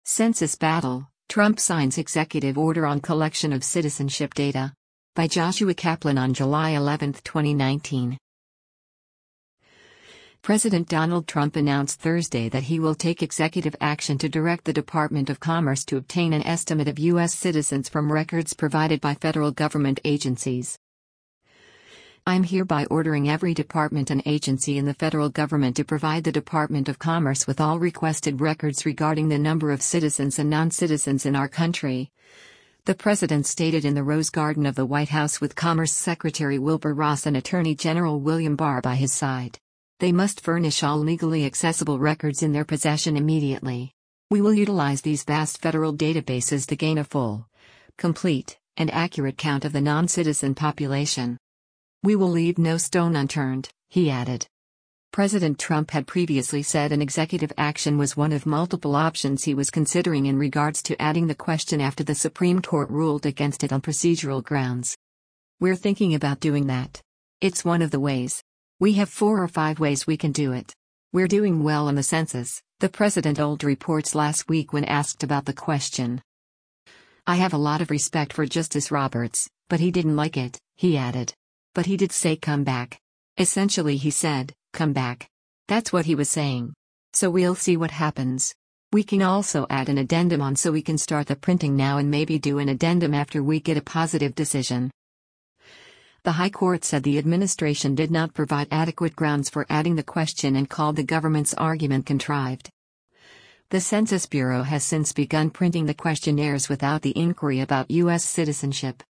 Census Battle, Trump signs executive order on collection of citizenship data. By Joshua Kaplan on July 11, 2019. President Donald Trump announced Thursday that he will take executive action to direct the Department of Commerce to obtain an estimate of U.S. citizens from records provided by federal government agencies. I'm hereby ordering every department and agency in the federal government to provide the Department of Commerce with all requested records regarding the number of citizens and non-citizens in our country, the president stated in the Rose Garden of the White House with Commerce Secretary Wilbur Ross and Attorney General William Barr by his side. They must furnish all legally accessible records in their possession immediately. We will utilize these vast federal databases to gain a full, complete, and accurate count of the non-citizen population. We will leave no stone unturned, he added. President Trump had previously said an executive action was one of multiple options he was considering in regards to adding the question after the Supreme Court ruled against it on procedural grounds. We're thinking about doing that. It's one of the ways. We have 4 or 5 ways we can do it. We're doing well on the census, the president told reports last week when asked about the question. I have a lot of respect for Justice Roberts, but he didn't like it, he added. But he did say come back. Essentially he said, come back. That's what he was saying. So we'll see what happens. We can also add an addendum on so we can start the printing now and maybe do an addendum after we get a positive decision. The High Court said the administration did not provide adequate grounds for adding the question and called the government's argument contrived. The Census Bureau has since begun printing the questionnaires without the inquiry about U.S. citizenship.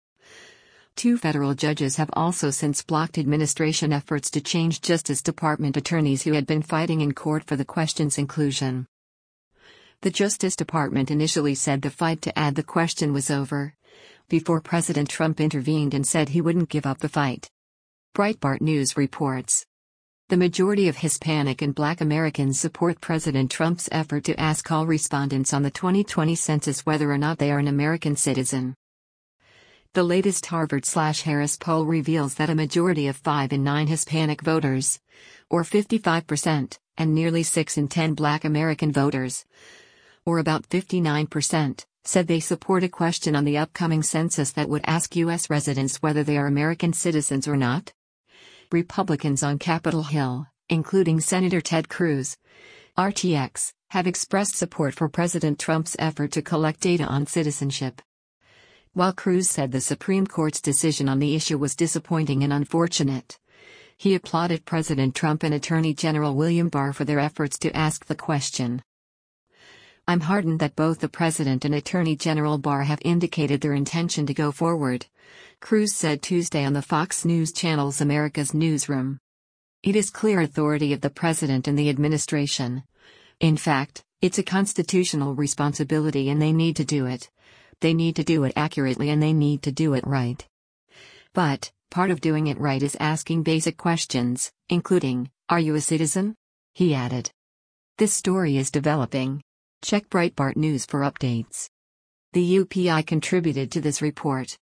2 federal judges have also since blocked administration efforts to change Justice Department attorneys who had been fighting in court for the question's inclusion. The Justice Department initially said the fight to add the question was over, before President Trump intervened and said he wouldn't give up the fight. Breitbart News reports. The majority of Hispanic and Black Americans support President Trump's effort to ask all respondents on the 2020 census whether or not they are an American citizen. The latest Harvard/Harris poll reveals that a majority of 5 in 9 Hispanic voters, or 55%, and nearly 6 in 10 Black American voters, or about 59%, said they support a question on the upcoming census that would ask U.S. residents whether they are American citizens or not. Republicans on Capitol Hill, including Senator Ted Cruz, RTX, have expressed support for President Trump's effort to collect data on citizenship. While Cruz said the Supreme Court's decision on the issue was disappointing and unfortunate, he applauded President Trump and Attorney General William Barr for their efforts to ask the question. I'm heartened that both the President and Attorney General Barr have indicated their intention to go forward, Cruz said Tuesday on the Fox News Channel's America's Newsroom. It is clear authority of the President and the administration. In fact, it's a constitutional responsibility and they need to do it. They need to do it accurately and they need to do it right. But, part of doing it right is asking basic questions, including, are you a citizen? He added. This story is developing. Check Breitbart News for updates. The UPI contributed to this report.